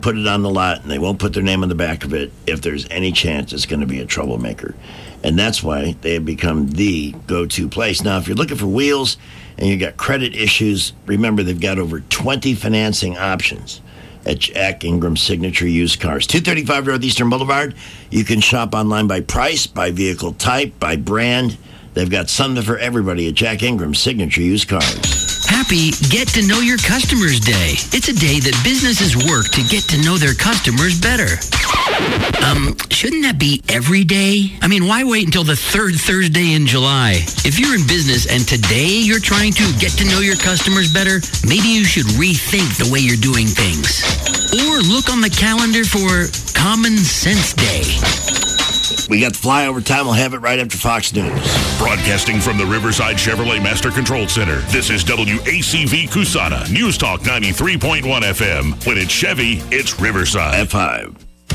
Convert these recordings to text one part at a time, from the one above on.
put it on the lot, and they won't put their name on the back of it if there's any chance it's going to be a troublemaker. And that's why they have become the go-to place. Now, if you're looking for wheels and you got credit issues, remember they've got over 20 financing options at Jack Ingram Signature Used Cars. 235 Northeastern Boulevard. You can shop online by price, by vehicle type, by brand. They've got something for everybody at Jack Ingram Signature Used Cars. Happy Get to Know Your Customers Day. It's a day that businesses work to get to know their customers better. Shouldn't that be every day? I mean, why wait until the third Thursday in July? If you're in business and today you're trying to get to know your customers better, maybe you should rethink the way you're doing things. Or look on the calendar for Common Sense Day. We got the flyover time. We'll have it right after Fox News. Broadcasting from the Riverside Chevrolet Master Control Center, this is WACV Kusana, News Talk 93.1 FM. When it's Chevy, it's Riverside. F5.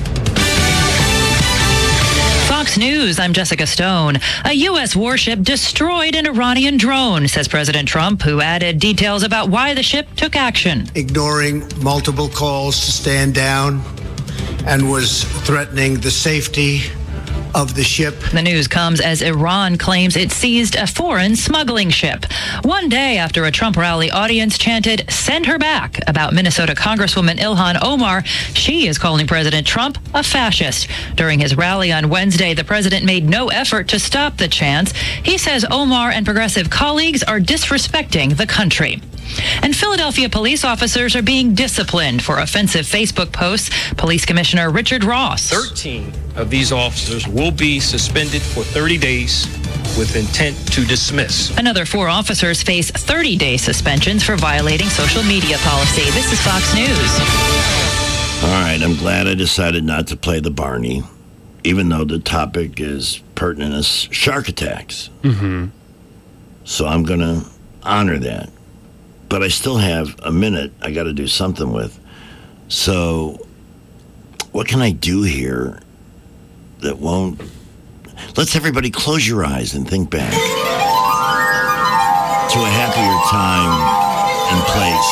Fox News, I'm Jessica Stone. A U.S. warship destroyed an Iranian drone, says President Trump, who added details about why the ship took action. Ignoring multiple calls to stand down and was threatening the safety of the ship. The news comes as Iran claims it seized a foreign smuggling ship. One day after a Trump rally audience chanted, "Send her back," about Minnesota Congresswoman Ilhan Omar, she is calling President Trump a fascist. During his rally on Wednesday, the president made no effort to stop the chants. He says Omar and progressive colleagues are disrespecting the country. And Philadelphia police officers are being disciplined for offensive Facebook posts. Police Commissioner Richard Ross. 13 of these officers will be suspended for 30 days with intent to dismiss. Another 4 officers face 30-day suspensions for violating social media policy. This is Fox News. All right, I'm glad I decided not to play the Barney, even though the topic is pertinent as shark attacks. Mm-hmm. So I'm going to honor that. But I still have a minute I got to do something with. So what can I do here that won't... Let's everybody close your eyes and think back to a happier time and place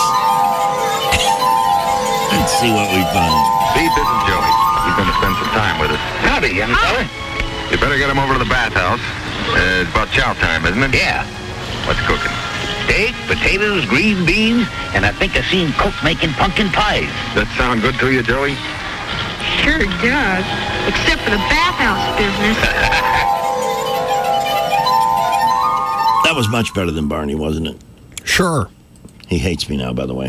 and see what we find. Steve, this is Joey. He's going to spend some time with us. Howdy, young fella. You better get him over to the bathhouse. It's about chow time, isn't it? Yeah. What's cooking? Steak, potatoes, green beans, and I think I seen Cook making pumpkin pies. That sound good to you, Joey? Sure does, except for the bathhouse business. That was much better than Barney, wasn't it? Sure. He hates me now, by the way.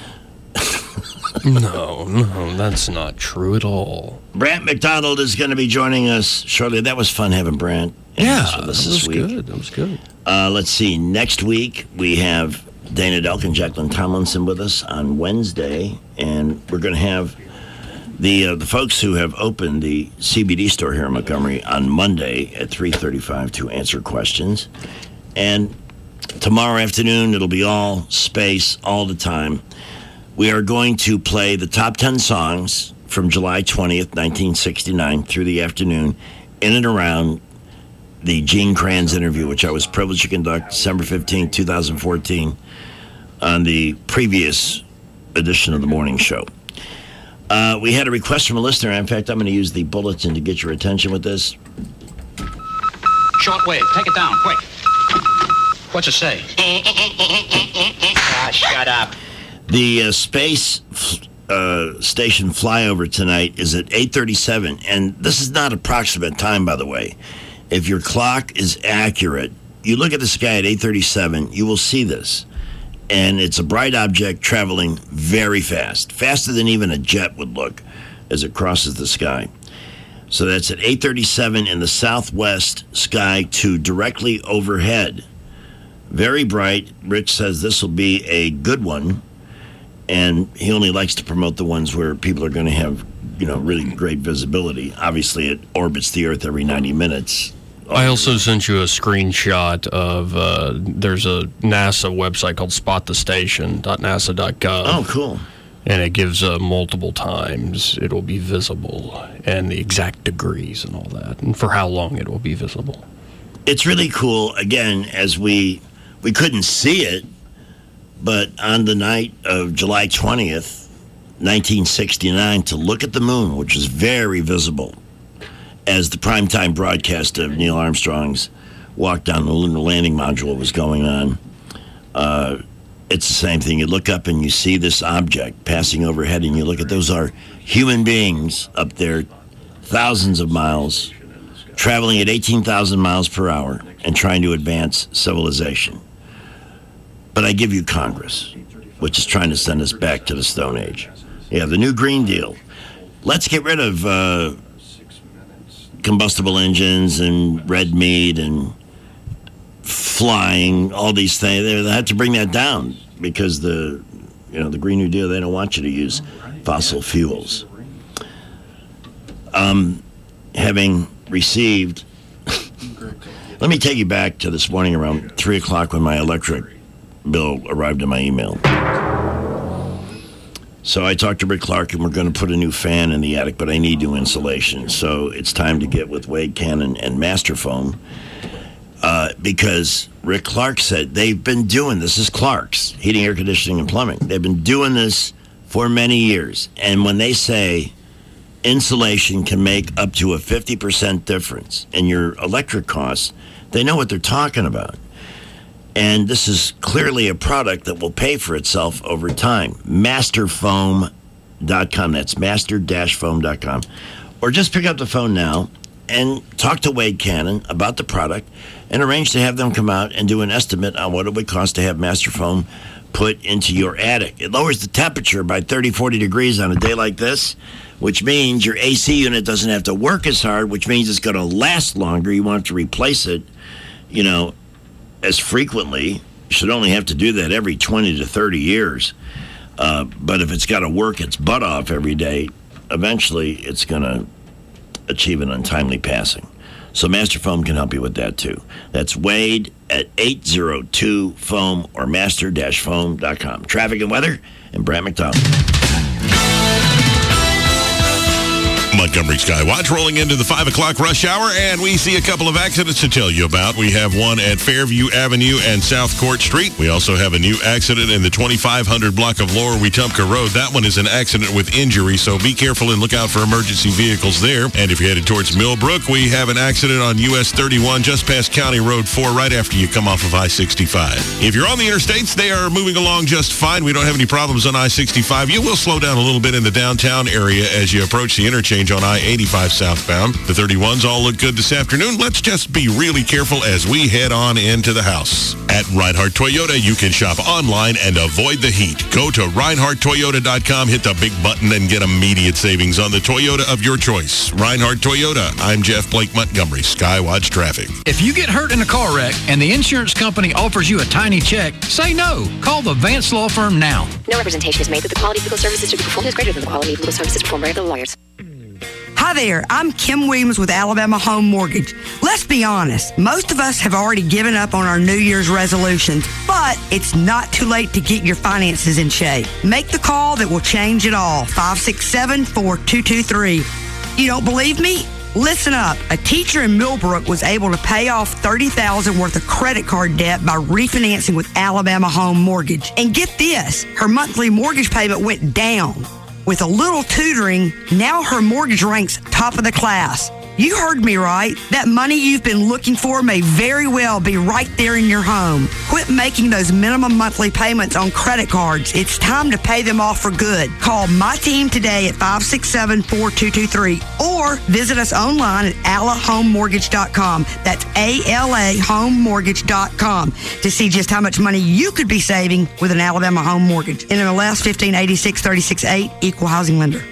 No, that's not true at all. Brant McDonald is going to be joining us shortly. That was fun having Brant. Yeah, that was good. That was good. Let's see. Next week, we have Dana Delk and Jacqueline Tomlinson with us on Wednesday, and we're going to have the folks who have opened the CBD store here in Montgomery on Monday at 3:35 to answer questions. And tomorrow afternoon, it'll be all space all the time. We are going to play the top 10 songs from July 20th, 1969 through the afternoon in and around the Gene Kranz interview, which I was privileged to conduct December 15, 2014, on the previous edition of the morning show. We had a request from a listener. In fact, I'm going to use the bulletin to get your attention with this. Shortwave, take it down, quick. What's it say? Shut up. The space station flyover tonight is at 8:37, and this is not approximate time, by the way. If your clock is accurate, you look at the sky at 8:37, you will see this. And it's a bright object traveling very fast, faster than even a jet would look as it crosses the sky. So that's at 8:37 in the southwest sky to directly overhead. Very bright. Rich says this will be a good one. And he only likes to promote the ones where people are going to have, really great visibility. Obviously, it orbits the Earth every 90 minutes. I also sent you a screenshot of, there's a NASA website called spotthestation.nasa.gov. Oh, cool. And it gives multiple times it will be visible and the exact degrees and all that, and for how long it will be visible. It's really cool, again, as we couldn't see it, but on the night of July 20th, 1969 to look at the moon, which is very visible, as the primetime broadcast of Neil Armstrong's walk down the lunar landing module was going on. It's the same thing. You look up and you see this object passing overhead, and you look at those are human beings up there, thousands of miles, traveling at 18,000 miles per hour and trying to advance civilization. But I give you Congress, which is trying to send us back to the Stone Age. Yeah, the new Green Deal. Let's get rid of combustible engines and red meat and flying, all these things. They had to bring that down because the Green New Deal, they don't want you to use fossil fuels. Having received, let me take you back to this morning around 3 o'clock when my electric bill arrived in my email. So I talked to Rick Clark, and we're going to put a new fan in the attic, but I need new insulation. So it's time to get with Wade Cannon and Masterfoam, because Rick Clark said they've been doing this. This is Clark's Heating, Air Conditioning, and Plumbing. They've been doing this for many years. And when they say insulation can make up to a 50% difference in your electric costs, they know what they're talking about. And this is clearly a product that will pay for itself over time. Masterfoam.com. That's master-foam.com. Or just pick up the phone now and talk to Wade Cannon about the product and arrange to have them come out and do an estimate on what it would cost to have Masterfoam put into your attic. It lowers the temperature by 30, 40 degrees on a day like this, which means your AC unit doesn't have to work as hard, which means it's going to last longer. You won't have to replace it, as frequently. You should only have to do that every 20 to 30 years. But if it's got to work its butt off every day, eventually it's going to achieve an untimely passing. So Masterfoam can help you with that too. That's Wade at 802-FOAM or master-foam.com. Traffic and weather and Brant McDonald. Montgomery Skywatch rolling into the 5 o'clock rush hour, and we see a couple of accidents to tell you about. We have one at Fairview Avenue and South Court Street. We also have a new accident in the 2500 block of Lower Wetumpka Road. That one is an accident with injury, so be careful and look out for emergency vehicles there. And if you're headed towards Millbrook, we have an accident on US 31 just past County Road 4 right after you come off of I-65. If you're on the interstates, they are moving along just fine. We don't have any problems on I-65. You will slow down a little bit in the downtown area as you approach the interchange on I-85 southbound. The 31s all look good this afternoon. Let's just be really careful as we head on into the house. At Reinhardt Toyota, you can shop online and avoid the heat. Go to ReinhardtToyota.com, hit the big button, and get immediate savings on the Toyota of your choice. Reinhardt Toyota. I'm Jeff Blake Montgomery, Skywatch Traffic. If you get hurt in a car wreck and the insurance company offers you a tiny check, say no. Call the Vance Law Firm now. No representation is made that the quality of legal services to be performed is greater than the quality of legal services performed by other lawyers. Hi there, I'm Kim Williams with Alabama Home Mortgage. Let's be honest, most of us have already given up on our New Year's resolutions, but it's not too late to get your finances in shape. Make the call that will change it all, 567-4223. You don't believe me? Listen up. A teacher in Millbrook was able to pay off $30,000 worth of credit card debt by refinancing with Alabama Home Mortgage. And get this, her monthly mortgage payment went down. With a little tutoring, now her mortgage ranks top of the class. You heard me right. That money you've been looking for may very well be right there in your home. Quit making those minimum monthly payments on credit cards. It's time to pay them off for good. Call my team today at 567-4223 or visit us online at alahomemortgage.com. That's alahomemortgage.com to see just how much money you could be saving with an Alabama Home Mortgage. NMLS 1586-36-8, Equal Housing Lender.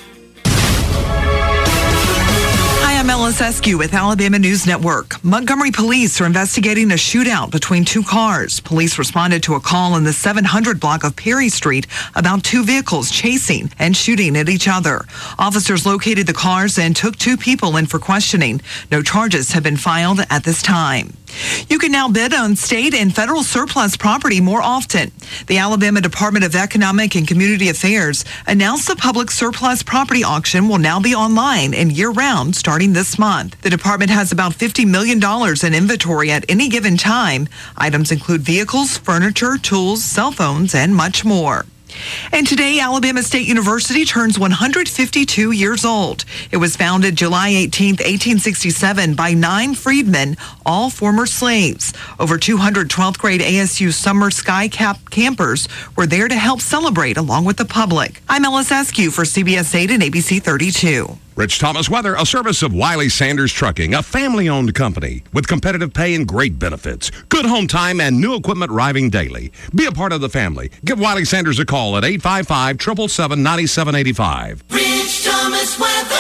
I'm Ellis Eskew with Alabama News Network. Montgomery police are investigating a shootout between two cars. Police responded to a call in the 700 block of Perry Street about two vehicles chasing and shooting at each other. Officers located the cars and took two people in for questioning. No charges have been filed at this time. You can now bid on state and federal surplus property more often. The Alabama Department of Economic and Community Affairs announced the public surplus property auction will now be online and year-round starting this month. The department has about $50 million in inventory at any given time. Items include vehicles, furniture, tools, cell phones, and much more. And today, Alabama State University turns 152 years old. It was founded July 18, 1867 by 9 freedmen, all former slaves. Over 200 12th grade ASU summer sky campers were there to help celebrate along with the public. I'm Ellis Askew for CBS 8 and ABC 32. Rich Thomas Weather, a service of Wiley Sanders Trucking, a family-owned company with competitive pay and great benefits, good home time, and new equipment arriving daily. Be a part of the family. Give Wiley Sanders a call at 855-777-9785. Rich Thomas Weather.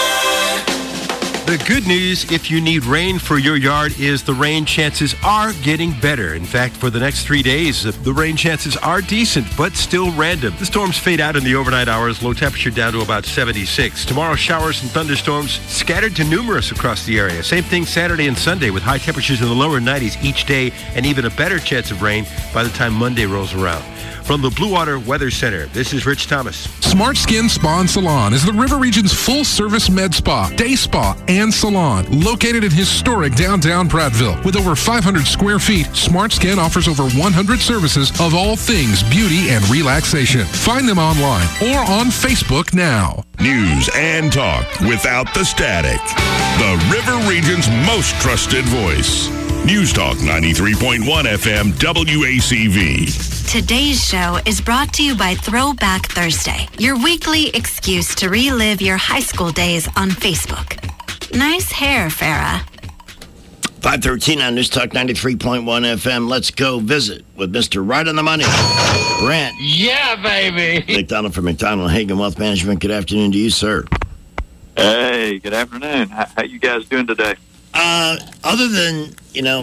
The good news, if you need rain for your yard, is the rain chances are getting better. In fact, for the next 3 days, the rain chances are decent, but still random. The storms fade out in the overnight hours, low temperature down to about 76. Tomorrow, showers and thunderstorms scattered to numerous across the area. Same thing Saturday and Sunday, with high temperatures in the lower 90s each day, and even a better chance of rain by the time Monday rolls around. From the Blue Water Weather Center, this is Rich Thomas. Smart Skin Spa and Salon is the River Region's full-service med spa, day spa, and salon. Located in historic downtown Prattville. With over 500 square feet, Smart Skin offers over 100 services of all things beauty and relaxation. Find them online or on Facebook now. News and talk without the static. The River Region's most trusted voice. News Talk 93.1 FM WACV. Today's show is brought to you by Throwback Thursday, your weekly excuse to relive your high school days on Facebook. Nice hair, Farrah. 513 on News Talk 93.1 FM. Let's go visit with Mr. Right on the Money, Brent. Yeah, baby. McDonald from McDonald Hagen Wealth Management. Good afternoon to you, sir. Hey, good afternoon. How you guys doing today? Other than,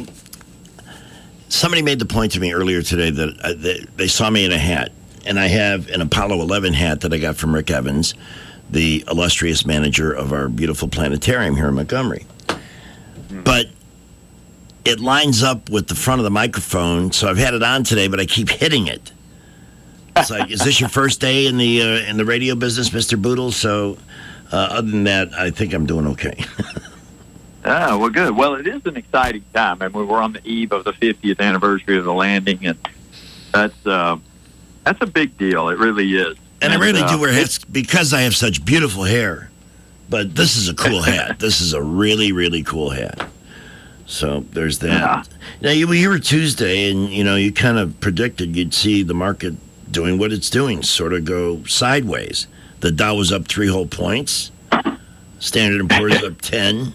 somebody made the point to me earlier today that they saw me in a hat, and I have an Apollo 11 hat that I got from Rick Evans, the illustrious manager of our beautiful planetarium here in Montgomery. But it lines up with the front of the microphone, so I've had it on today, but I keep hitting it. It's like, is this your first day in the radio business, Mr. Boodle? So other than that, I think I'm doing okay. Oh, well, good. Well, it is an exciting time. I mean, we're on the eve of the 50th anniversary of the landing, and that's a big deal. It really is. And I really do wear hats because I have such beautiful hair. But this is a cool hat. This is a really, really cool hat. So there's that. Yeah. Now, we were Tuesday, and, you kind of predicted you'd see the market doing what it's doing, sort of go sideways. The Dow was up 3 whole points. Standard & Poor's up 10.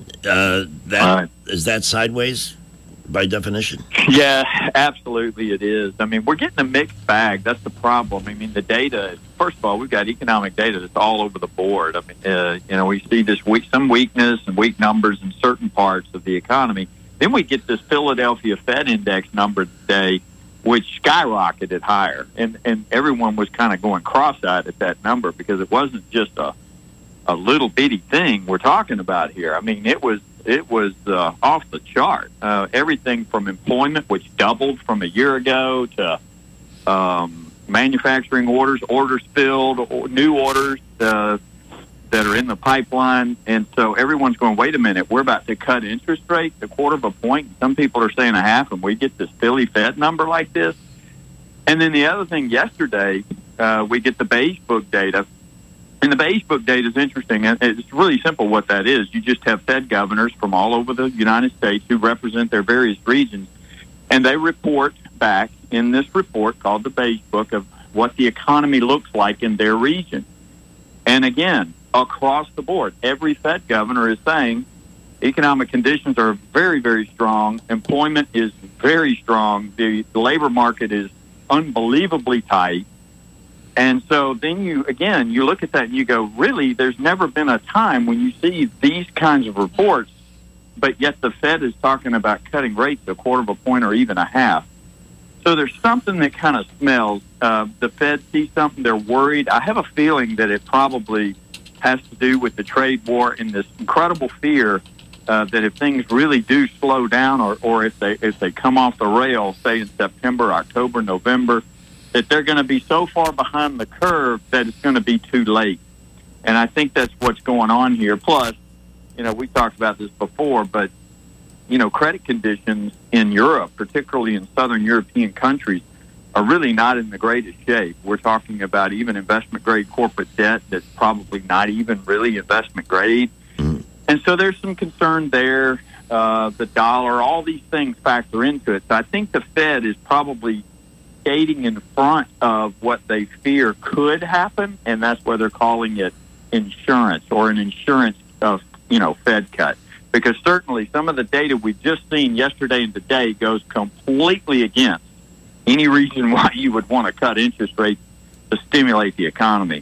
Is that sideways by definition? Yeah, absolutely it is. I mean, we're getting a mixed bag. That's the problem. I mean, the data, first of all, we've got economic data that's all over the board. I mean, we see this some weakness and weak numbers in certain parts of the economy. Then we get this Philadelphia Fed Index number today, which skyrocketed higher. And everyone was kind of going cross-eyed at that number because it wasn't just a little bitty thing we're talking about here. I mean, it was off the chart. Everything from employment, which doubled from a year ago, to manufacturing orders filled, new orders that are in the pipeline. And so everyone's going, wait a minute, we're about to cut interest rates a 1/4 point. Some people are saying 1/2, and we get this Philly Fed number like this. And then the other thing, yesterday, we get the Beige Book data. And the Beige Book data is interesting. It's really simple what that is. You just have Fed governors from all over the United States who represent their various regions, and they report back in this report called the Beige Book of what the economy looks like in their region. And again, across the board, every Fed governor is saying economic conditions are very, very strong. Employment is very strong. The labor market is unbelievably tight. And so then you look at that and you go, really, there's never been a time when you see these kinds of reports, but yet the Fed is talking about cutting rates a 1/4 point or even 1/2. So there's something that kind of smells. The Fed sees something, they're worried. I have a feeling that it probably has to do with the trade war and this incredible fear that if things really do slow down or if they come off the rails, say in September, October, November, that they're going to be so far behind the curve that it's going to be too late. And I think that's what's going on here. Plus, we talked about this before, but, credit conditions in Europe, particularly in southern European countries, are really not in the greatest shape. We're talking about even investment-grade corporate debt that's probably not even really investment-grade. And so there's some concern there. The dollar, all these things factor into it. So I think the Fed is probably skating in front of what they fear could happen, and that's why they're calling it insurance or an insurance Fed cut. Because certainly some of the data we've just seen yesterday and today goes completely against any reason why you would want to cut interest rates to stimulate the economy.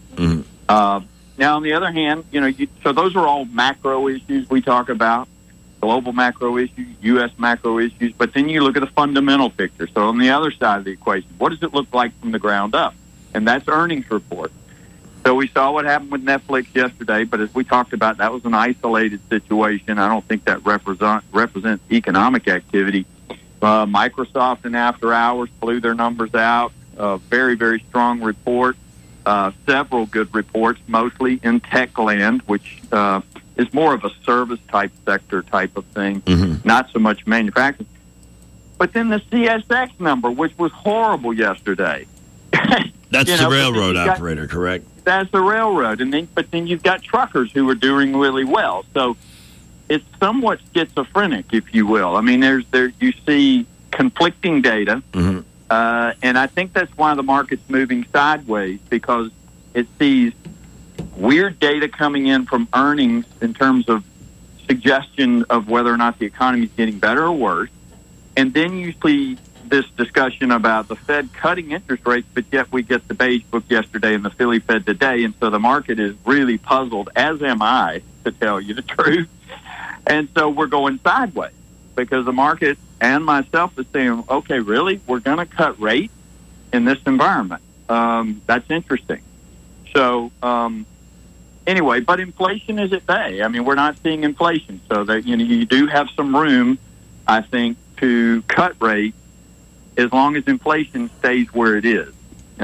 Now, on the other hand, so those are all macro issues we talk about, global macro issues, U.S. macro issues, but then you look at the fundamental picture. So on the other side of the equation, what does it look like from the ground up? And that's earnings report. So we saw what happened with Netflix yesterday, but as we talked about, that was an isolated situation. I don't think that represents economic activity. Microsoft and After Hours blew their numbers out. Very, very strong report. Several good reports, mostly in tech land, which is more of a service-type sector type of thing, not so much manufacturing. But then the CSX number, which was horrible yesterday. That's the railroad operator, correct? That's the railroad, but then you've got truckers who are doing really well. So it's somewhat schizophrenic, if you will. I mean, you see conflicting data, and I think that's why the market's moving sideways, because it sees weird data coming in from earnings in terms of suggestion of whether or not the economy is getting better or worse, and then you see this discussion about the Fed cutting interest rates, but yet we get the Beige Book yesterday and the Philly Fed today, and so the market is really puzzled, as am I, to tell you the truth. And so we're going sideways because the market and myself is saying, okay, really? We're going to cut rates in this environment. That's interesting. So anyway, but inflation is at bay. I mean, we're not seeing inflation, so that you do have some room, I think, to cut rates as long as inflation stays where it is.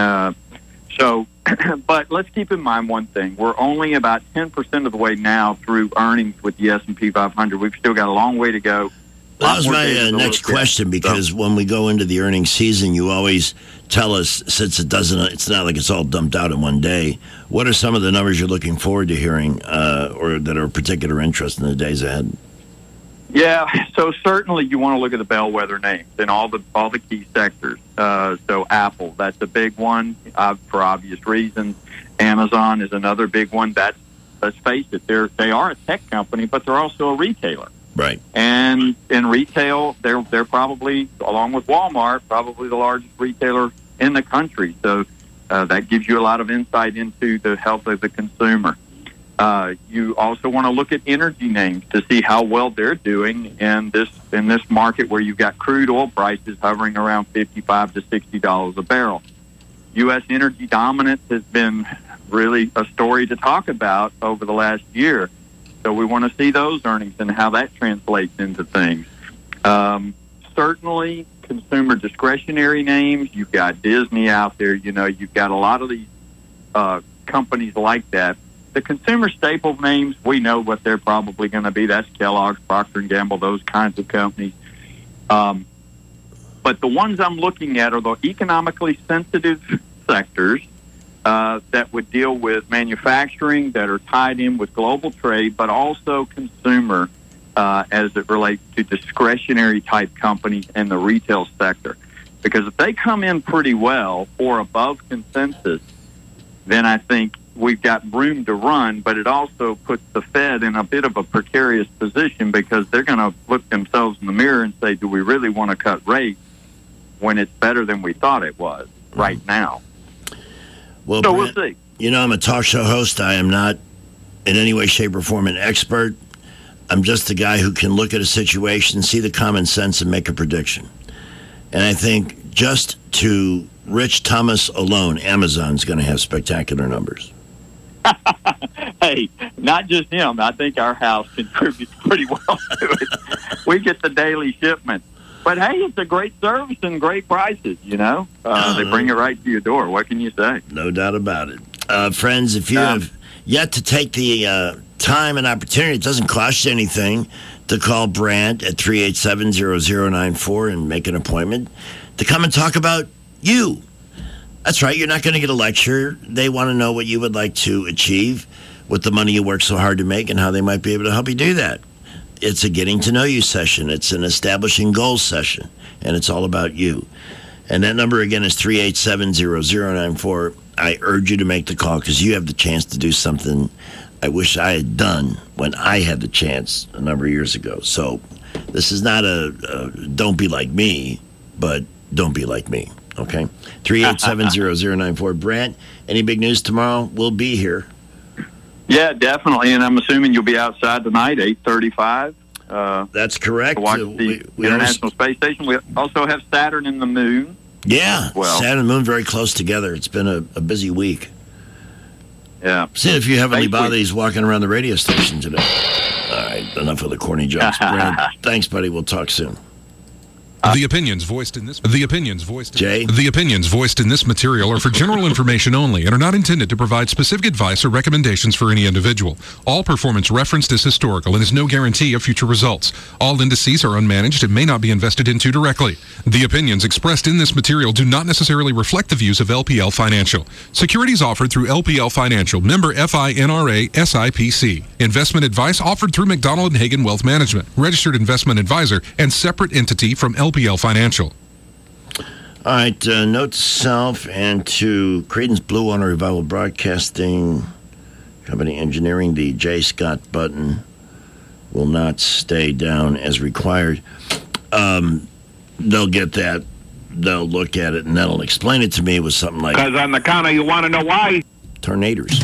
But let's keep in mind one thing. We're only about 10% of the way now through earnings with the S&P 500. We've still got a long way to go. That was my next question, because when we go into the earnings season, you always tell us, since it's not like it's all dumped out in one day, what are some of the numbers you're looking forward to hearing or that are of particular interest in the days ahead? Yeah, so certainly you want to look at the bellwether names in all the key sectors. So Apple, that's a big one for obvious reasons. Amazon is another big one. Let's face it, they are a tech company, but they're also a retailer. Right. And in retail, they're probably, along with Walmart, probably the largest retailer in the country. So that gives you a lot of insight into the health of the consumer. You also want to look at energy names to see how well they're doing in this market where you've got crude oil prices hovering around $55 to $60 a barrel. U.S. energy dominance has been really a story to talk about over the last year. So we want to see those earnings and how that translates into things. Certainly, consumer discretionary names. You've got Disney out there. You've got a lot of these companies like that. The consumer staple names, we know what they're probably going to be. That's Kellogg's, Procter & Gamble, those kinds of companies. But the ones I'm looking at are the economically sensitive sectors that would deal with manufacturing, that are tied in with global trade, but also consumer as it relates to discretionary-type companies in the retail sector. Because if they come in pretty well or above consensus, then I think we've got room to run, but it also puts the Fed in a bit of a precarious position because they're going to look themselves in the mirror and say, do we really want to cut rates when it's better than we thought it was right now? Well, so Brent, we'll see. I'm a talk show host. I am not in any way, shape, or form an expert. I'm just a guy who can look at a situation, see the common sense, and make a prediction. And I think just to Rich Thomas alone, Amazon's going to have spectacular numbers. Hey, not just him. I think our house contributes pretty well to it. We get the daily shipment. But, hey, it's a great service and great prices, They bring it right to your door. What can you say? No doubt about it. Friends, if you have yet to take the time and opportunity, it doesn't cost you anything to call Brant at 387-0094 and make an appointment to come and talk about You. That's right. You're not going to get a lecture. They want to know what you would like to achieve with the money you work so hard to make and how they might be able to help you do that. It's a getting to know you session. It's an establishing goals session, and it's all about you. And that number again is 387-0094. I urge you to make the call because you have the chance to do something I wish I had done when I had the chance a number of years ago. So this is not a don't be like me, but don't be like me, okay? 387-0094. Brant, any big news tomorrow? We'll be here. Yeah, definitely, and I'm assuming you'll be outside tonight, 8:35. That's correct. To watch the International Space Station. We also have Saturn and the Moon. Yeah, well, Saturn and the Moon very close together. It's been a busy week. Yeah. See if you have any bodies walking around the radio station today. All right, enough of the corny jokes. Brandon, thanks, buddy. We'll talk soon. The opinions voiced in this material are for general information only and are not intended to provide specific advice or recommendations for any individual. All performance referenced is historical and is no guarantee of future results. All indices are unmanaged and may not be invested into directly. The opinions expressed in this material do not necessarily reflect the views of LPL Financial. Securities offered through LPL Financial, member FINRA SIPC. Investment advice offered through McDonald & Hagen Wealth Management, registered investment advisor and separate entity from LPL Financial. All right, note to self and to Creedence Blue Water Revival Broadcasting Company Engineering, the J. Scott button will not stay down as required. They'll get that, they'll look at it, and that'll explain it to me with something like... Because on the counter, you want to know why? Tornadoes.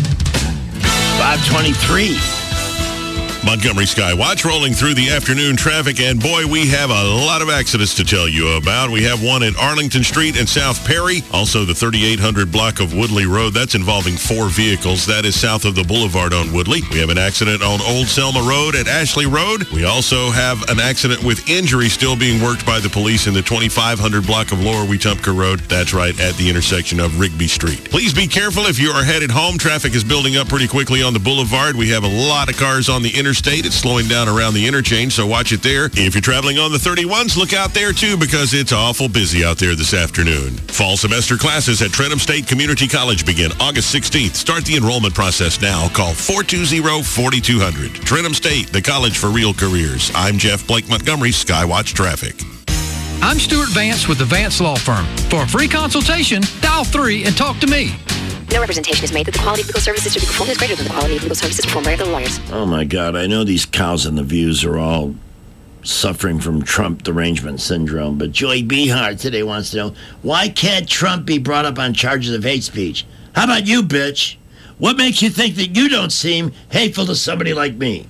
523. Montgomery Skywatch rolling through the afternoon traffic, and boy, we have a lot of accidents to tell you about. We have one at Arlington Street and South Perry, also the 3800 block of Woodley Road. That's involving 4 vehicles. That is south of the boulevard on Woodley. We have an accident on Old Selma Road at Ashley Road. We also have an accident with injury still being worked by the police in the 2500 block of Lower Wetumpka Road. That's right at the intersection of Rigby Street. Please be careful if you are headed home. Traffic is building up pretty quickly on the boulevard. We have a lot of cars on the interstate. It's slowing down around the interchange, so watch it there. If you're traveling on the 31s, look out there too, because it's awful busy out there this afternoon. Fall semester classes at Trenton State Community College begin August 16th. Start the enrollment process now. Call 420-4200. Trenton State, the college for real careers. I'm Jeff Blake Montgomery, Skywatch Traffic. I'm Stuart Vance with the Vance Law Firm. For a free consultation, dial 3 and talk to me. No representation is made that the quality of legal services to be performed is greater than the quality of legal services performed by other lawyers. Oh, my God. I know these cows and the views are all suffering from Trump derangement syndrome, but Joy Behar today wants to know, why can't Trump be brought up on charges of hate speech? How about you, bitch? What makes you think that you don't seem hateful to somebody like me?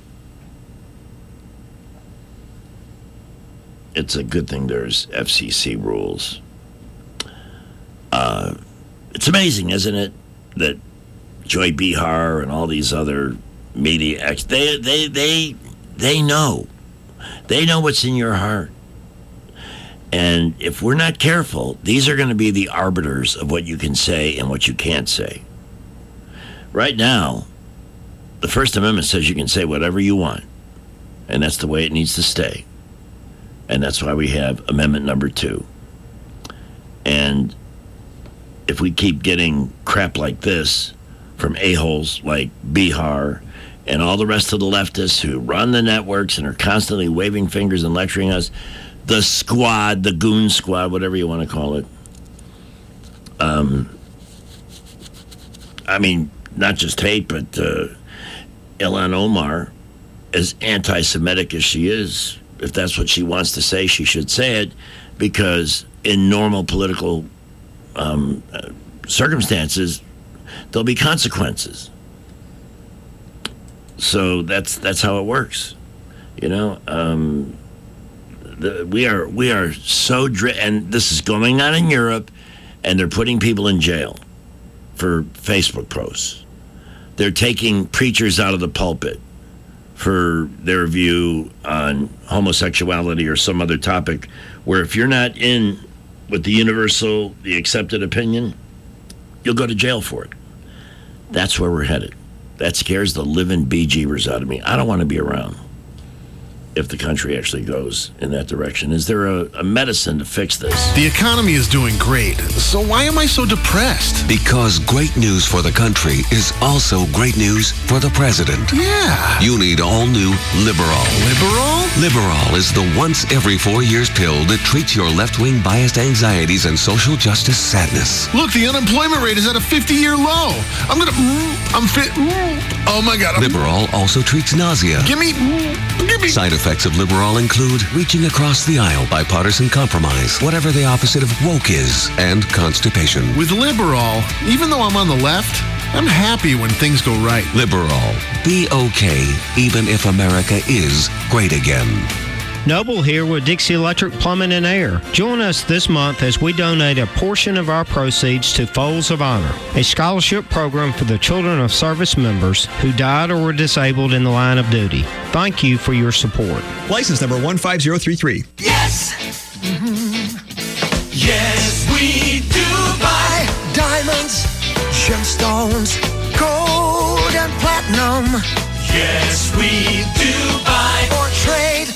It's a good thing there's FCC rules. It's amazing, isn't it, that Joy Behar and all these other media they know. They know what's in your heart. And if we're not careful, these are going to be the arbiters of what you can say and what you can't say. Right now, the First Amendment says you can say whatever you want. And that's the way it needs to stay. And that's why we have Amendment number 2. And if we keep getting crap like this from a-holes like Behar and all the rest of the leftists who run the networks and are constantly waving fingers and lecturing us, the squad, the goon squad, whatever you want to call it. I mean, not just hate, but Ilhan Omar, as anti-Semitic as she is, if that's what she wants to say, she should say it, because in normal political circumstances, there'll be consequences. So that's how it works, you know. We are so and this is going on in Europe, and they're putting people in jail for Facebook posts. They're taking preachers out of the pulpit for their view on homosexuality or some other topic, where if you're not in with the universal, the accepted opinion, you'll go to jail for it. That's where we're headed. That scares the living bejeebers out of me. I don't want to be around. if the country actually goes in that direction. Is there a medicine to fix this? The economy is doing great, so why am I so depressed? Because great news for the country is also great news for the president. Yeah. You need all new Liberol. Liberol? Liberol is the once every 4 years pill that treats your left-wing biased anxieties and social justice sadness. Look, the unemployment rate is at a 50-year low. I'm fit. Oh my God. Liberol also treats nausea. Give me. Side effects of Liberol include reaching across the aisle by partisan compromise, whatever the opposite of woke is, and constipation. With Liberol, even though I'm on the left, I'm happy when things go right. Liberol. Be okay, even if America is great again. Noble here with Dixie Electric Plumbing and Air. Join us this month as we donate a portion of our proceeds to Folds of Honor, a scholarship program for the children of service members who died or were disabled in the line of duty. Thank you for your support. License number 15033. Yes! Yes, we do buy diamonds, gemstones, gold and platinum. Yes, we do buy or trade.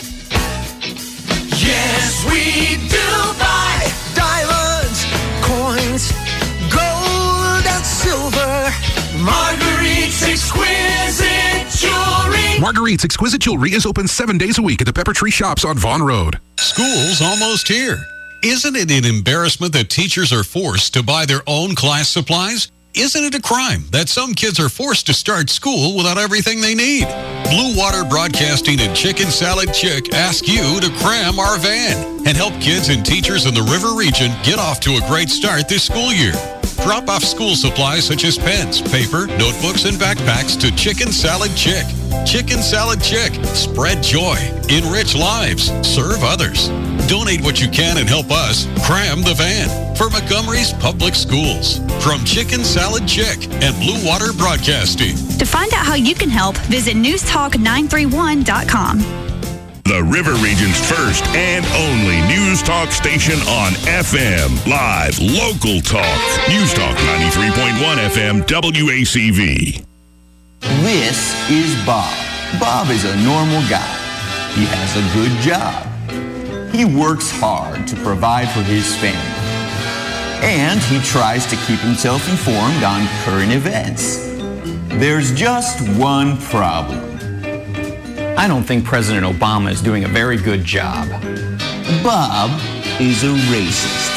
Yes, we do buy diamonds, coins, gold and silver. Marguerite's Exquisite Jewelry. Marguerite's Exquisite Jewelry is open 7 days a week at the Pepper Tree Shops on Vaughan Road. School's almost here. Isn't it an embarrassment that teachers are forced to buy their own class supplies? Isn't it a crime that some kids are forced to start school without everything they need? Blue Water Broadcasting and Chicken Salad Chick ask you to cram our van and help kids and teachers in the River Region get off to a great start this school year. Drop off school supplies such as pens, paper, notebooks, and backpacks to Chicken Salad Chick. Chicken Salad Chick. Spread joy. Enrich lives. Serve others. Donate what you can and help us cram the van for Montgomery's Public Schools. From Chicken Salad Chick and Blue Water Broadcasting. To find out how you can help, visit newstalk931.com. The River Region's first and only news talk station on FM. Live, local talk. News Talk 93.1 FM WACV. This is Bob. Bob is a normal guy. He has a good job. He works hard to provide for his family. And he tries to keep himself informed on current events. There's just one problem. I don't think President Obama is doing a very good job. Bob is a racist.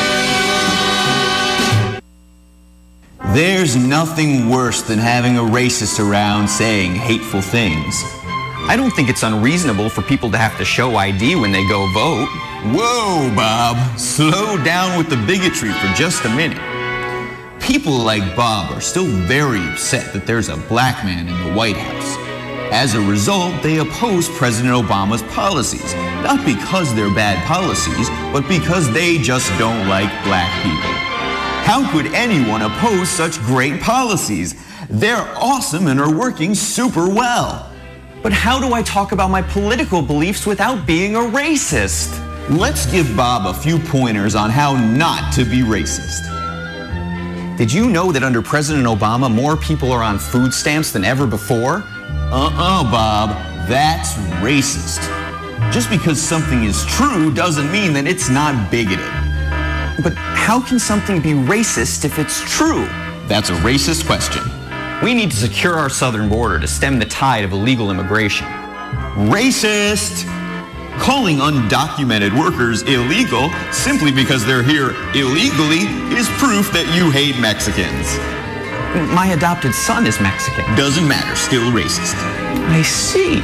There's nothing worse than having a racist around saying hateful things. I don't think it's unreasonable for people to have to show ID when they go vote. Whoa, Bob. Slow down with the bigotry for just a minute. People like Bob are still very upset that there's a black man in the White House. As a result, they oppose President Obama's policies, not because they're bad policies, but because they just don't like black people. How could anyone oppose such great policies? They're awesome and are working super well. But how do I talk about my political beliefs without being a racist? Let's give Bob a few pointers on how not to be racist. Did you know that under President Obama, more people are on food stamps than ever before? Bob, that's racist. Just because something is true doesn't mean that it's not bigoted. But how can something be racist if it's true? That's a racist question. We need to secure our southern border to stem the tide of illegal immigration. Racist! Calling undocumented workers illegal simply because they're here illegally is proof that you hate Mexicans. My adopted son is Mexican. Doesn't matter, still racist. I see.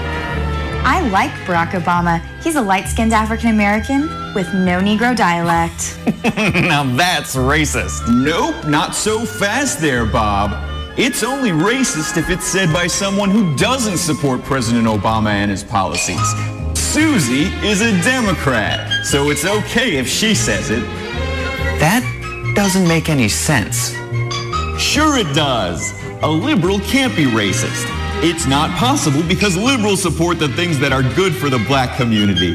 I like Barack Obama. He's a light-skinned African-American with no Negro dialect. Now that's racist. Nope, not so fast there, Bob. It's only racist if it's said by someone who doesn't support President Obama and his policies. Susie is a Democrat, so it's okay if she says it. That doesn't make any sense. Sure it does. A liberal can't be racist. It's not possible because liberals support the things that are good for the black community.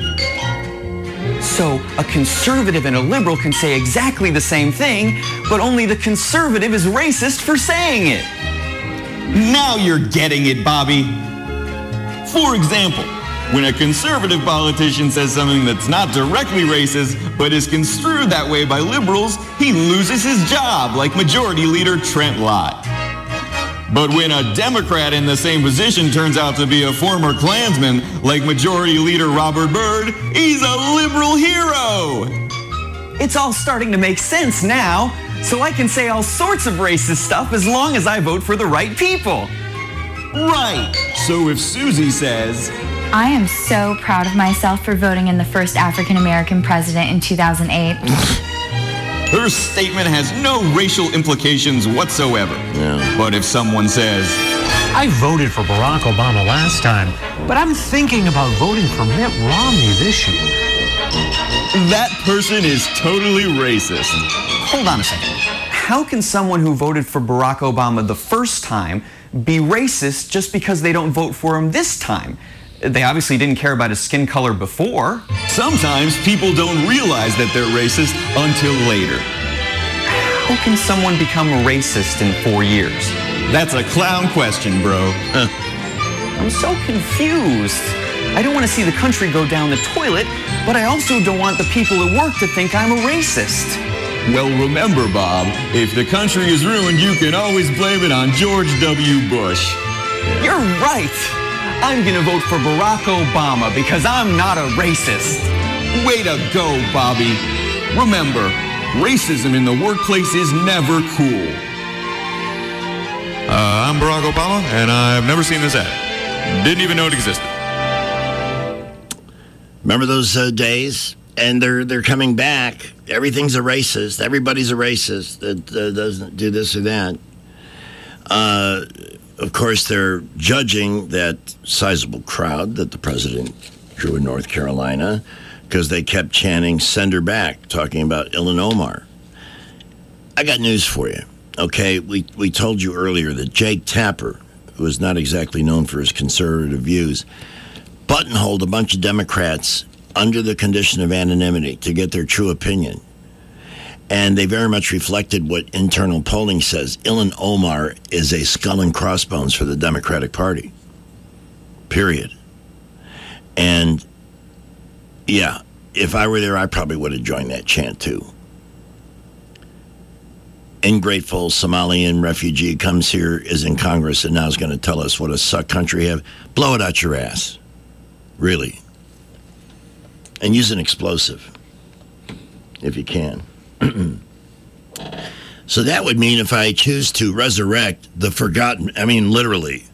So a conservative and a liberal can say exactly the same thing, but only the conservative is racist for saying it. Now you're getting it, Bobby. For example, When a conservative politician says something that's not directly racist, but is construed that way by liberals, he loses his job, like Majority Leader Trent Lott. But when a Democrat in the same position turns out to be a former Klansman, like Majority Leader Robert Byrd, he's a liberal hero. It's all starting to make sense now, so I can say all sorts of racist stuff as long as I vote for the right people. Right. So if Susie says, I am so proud of myself for voting in the first African American president in 2008. her statement has no racial implications whatsoever. Yeah. But if someone says, I voted for Barack Obama last time, but I'm thinking about voting for Mitt Romney this year, that person is totally racist. Hold on a second. How can someone who voted for Barack Obama the first time be racist just because they don't vote for him this time? They obviously didn't care about his skin color before. Sometimes people don't realize that they're racist until later. How can someone become a racist in 4 years? That's a clown question, bro. I'm so confused. I don't want to see the country go down the toilet, but I also don't want the people at work to think I'm a racist. Well, remember, Bob, if the country is ruined, you can always blame it on George W. Bush. You're right. I'm going to vote for Barack Obama because I'm not a racist. Way to go, Bobby. Remember, racism in the workplace is never cool. I'm Barack Obama, and I've never seen this ad. Didn't even know it existed. Remember those days? And they're coming back. Everything's a racist. Everybody's a racist that doesn't do this or that. Of course, they're judging that sizable crowd that the president drew in North Carolina because they kept chanting, "Send her back," talking about Ilhan Omar. I got news for you. Okay, we told you earlier that Jake Tapper, who is not exactly known for his conservative views, buttonholed a bunch of Democrats under the condition of anonymity to get their true opinion. And they very much reflected what internal polling says. Ilhan Omar is a skull and crossbones for the Democratic Party. Period. And, yeah, if I were there, I probably would have joined that chant, too. Ingrateful Somalian refugee comes here, is in Congress, and now is going to tell us what a suck country we have. Blow it out your ass. Really. And use an explosive, if you can. So that would mean if I choose to resurrect the forgotten, I mean, literally,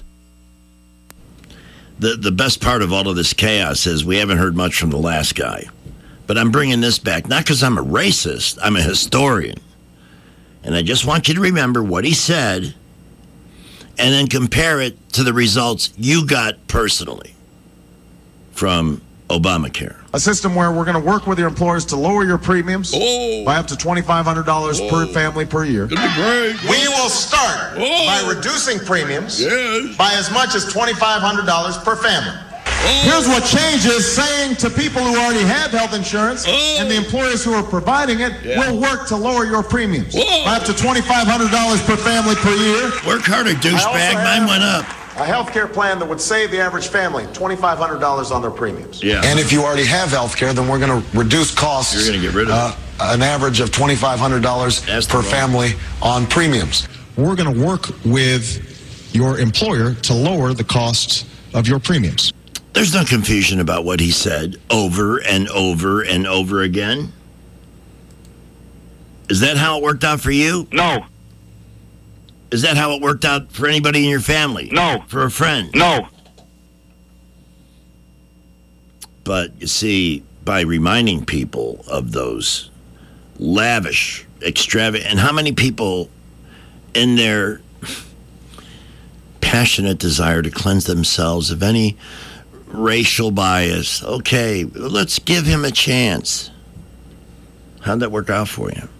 the best part of all of this chaos is we haven't heard much from the last guy. But I'm bringing this back, not because I'm a racist, I'm a historian. And I just want you to remember what he said and then compare it to the results you got personally from Obamacare. A system where we're going to work with your employers to lower your premiums by up to $2,500 per family per year. We will start by reducing premiums by as much as $2,500 per family. Here's what changes, saying to people who already have health insurance and the employers who are providing it, will work to lower your premiums by up to $2,500 per family per year. Work harder, douchebag. Mine went up. A health care plan that would save the average family $2,500 on their premiums. Yeah. And if you already have health care, then we're going to reduce costs. You're going to get rid of an average of $2,500 per family on premiums. We're going to work with your employer to lower the costs of your premiums. There's no confusion about what he said over and over and over again. Is that how it worked out for you? No. Is that how it worked out for anybody in your family? No. For a friend? No. But you see, by reminding people of those lavish, extravagant, and how many people in their passionate desire to cleanse themselves of any racial bias, okay, let's give him a chance. How'd that work out for you?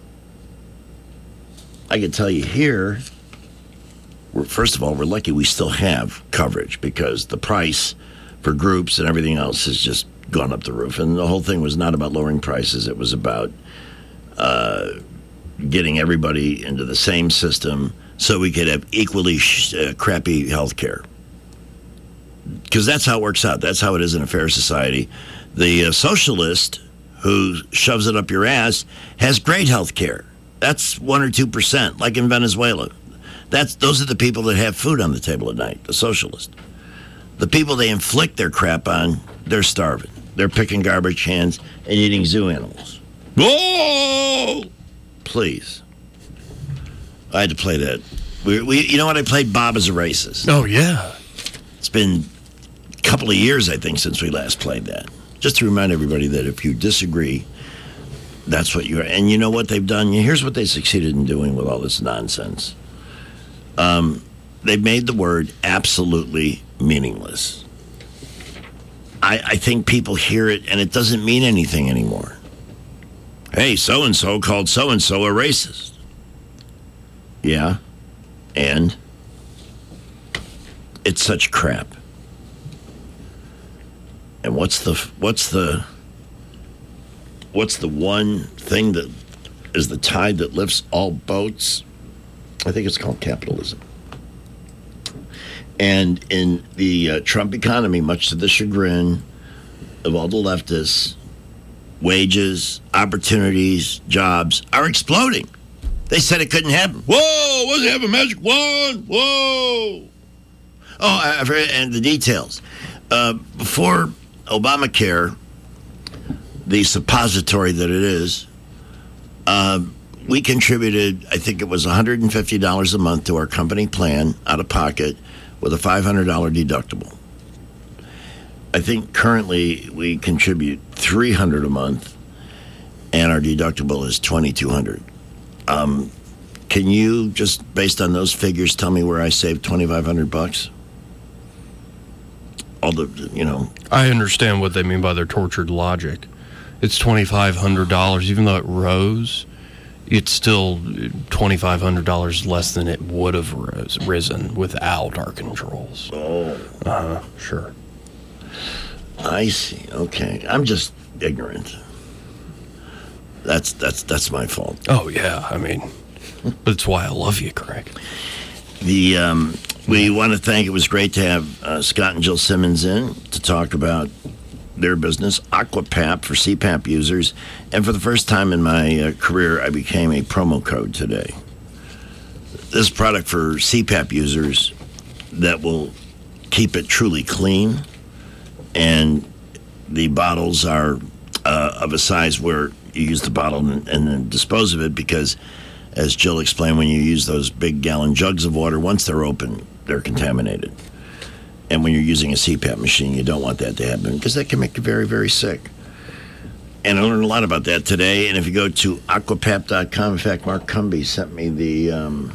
I can tell you here, first of all, we're lucky we still have coverage because the price for groups and everything else has just gone up the roof. And the whole thing was not about lowering prices. It was about getting everybody into the same system so we could have equally crappy health care. Because that's how it works out. That's how it is in a fair society. The socialist who shoves it up your ass has great health care. That's 1 or 2%, like in Venezuela. Those are the people that have food on the table at night, the socialist. The people they inflict their crap on, they're starving. They're picking garbage cans and eating zoo animals. Whoa! Please. I had to play that. You know what? I played Bob as a racist. Oh, yeah. It's been a couple of years, I think, since we last played that. Just to remind everybody that if you disagree, that's what you are. And you know what they've done? Here's what they succeeded in doing with all this nonsense. They've made the word absolutely meaningless. I think people hear it, and it doesn't mean anything anymore. Hey, so-and-so called so-and-so a racist. Yeah, and it's such crap. And what's the one thing that is the tide that lifts all boats? I think it's called capitalism. And in the Trump economy, much to the chagrin of all the leftists, wages, opportunities, jobs are exploding. They said it couldn't happen. Whoa, wasn't have a magic wand? Whoa. Oh, I've heard, and the details. Before Obamacare, the suppository that it is, we contributed, I think it was $150 a month to our company plan out of pocket with a $500 deductible. I think currently we contribute $300 a month, and our deductible is $2,200. Can you just, based on those figures, tell me where I saved $2,500? All the, I understand what they mean by their tortured logic. It's $2,500, even though it rose. It's still $2,500 less than it would have risen without our controls. Oh, sure. I see. Okay, I'm just ignorant. That's my fault. Oh yeah, I mean, that's why I love you, Craig. We want to thank. It was great to have Scott and Jill Simmons in to talk about their business, Aquapap, for CPAP users. And for the first time in my career, I became a promo code today. This product for CPAP users that will keep it truly clean, and the bottles are of a size where you use the bottle and then dispose of it, because, as Jill explained, when you use those big gallon jugs of water, once they're open, they're contaminated. And when you're using a CPAP machine, you don't want that to happen, because that can make you very, very sick. And I learned a lot about that today. And if you go to aquapap.com, in fact, Mark Cumby sent me the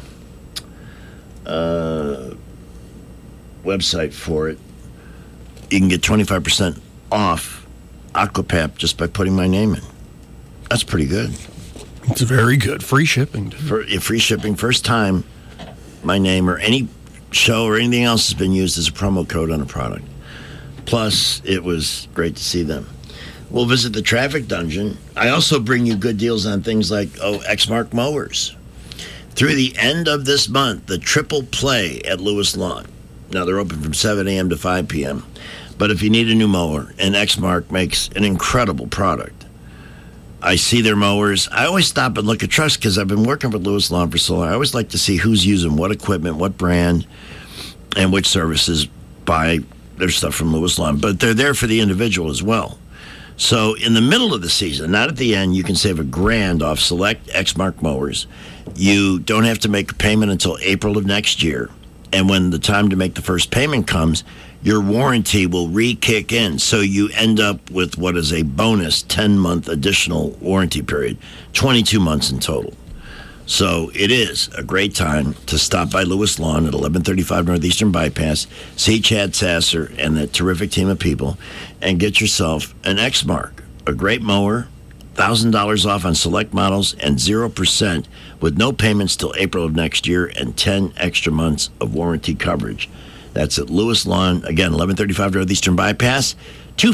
website for it. You can get 25% off Aquapap just by putting my name in. That's pretty good. It's very good. Free shipping. Free shipping. First time my name or any show or anything else has been used as a promo code on a product. Plus, it was great to see them. We'll visit the traffic dungeon. I also bring you good deals on things like, Exmark mowers. Through the end of this month, the Triple Play at Lewis Lawn. Now, they're open from 7 a.m. to 5 p.m. But if you need a new mower, and Exmark makes an incredible product. I see their mowers. I always stop and look at trucks because I've been working with Lewis Lawn for so long. I always like to see who's using what equipment, what brand, and which services buy their stuff from Lewis Lawn. But they're there for the individual as well. So in the middle of the season, not at the end, you can save $1,000 off select Exmark mowers. You don't have to make a payment until April of next year. And when the time to make the first payment comes, your warranty will re-kick in. So you end up with what is a bonus 10-month additional warranty period, 22 months in total. So it is a great time to stop by Lewis Lawn at 1135 Northeastern Bypass, see Chad Sasser and that terrific team of people, and get yourself an Exmark, a great mower, $1,000 off on select models, and 0% with no payments till April of next year, and 10 extra months of warranty coverage. That's at Lewis Lawn, again, 1135 Northeastern Bypass.